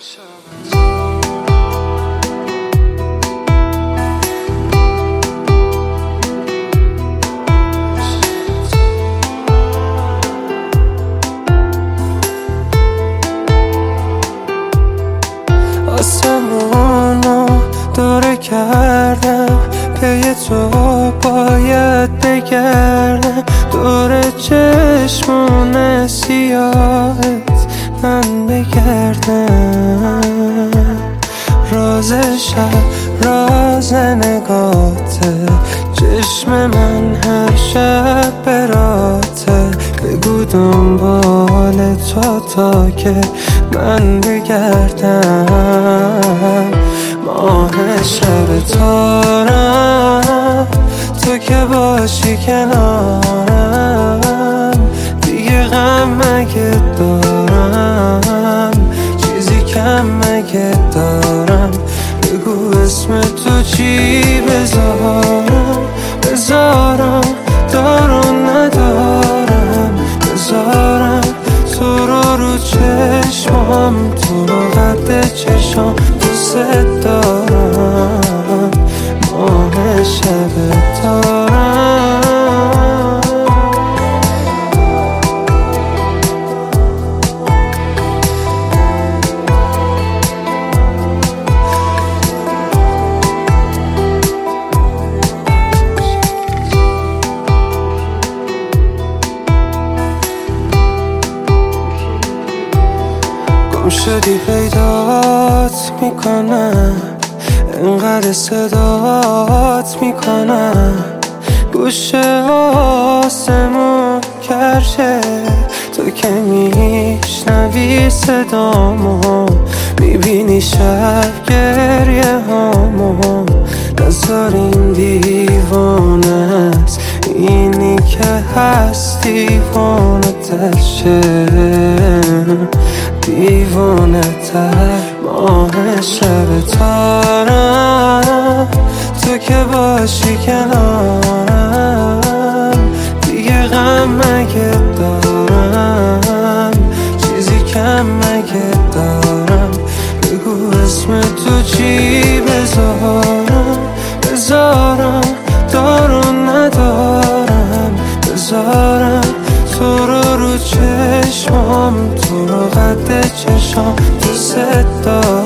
آسمونو دوره کردم، پی تو باید بگردم، دور چشمون سیاهت من بگردم. راز شب راز نگاته، چشم من هر شب براته، بگو دنبال تو تا که من بگردم. ماه شب تارم، تو که باشی کنارم، دیگه غم مگه دارم، چیزی کم مگه دارم، بگو اسم تو چی بذارم، دارم ندارم، بذارم تو رو چشمام، تو رو قد چشام، دوست دارم. ماه شب تارم، گم شدی پیدات میکنم، انقدر صدات میکنم، گوشه آسمون کرشه، تو که میشنوی صدامو، میبینی شب گریه هامو، نذار این دیوانه است، اینی که هست دیوانه تر شه، دیوانه تر. ماه شب تارم، تو که باشی کنارم، دیگه غم مگه دارم، چیزی کم مگه دارم، بگو اسم تو چی بذارم، دارم ندارم، بذارم تو رو چشمام، تو رو قد چشام، دوست دارم.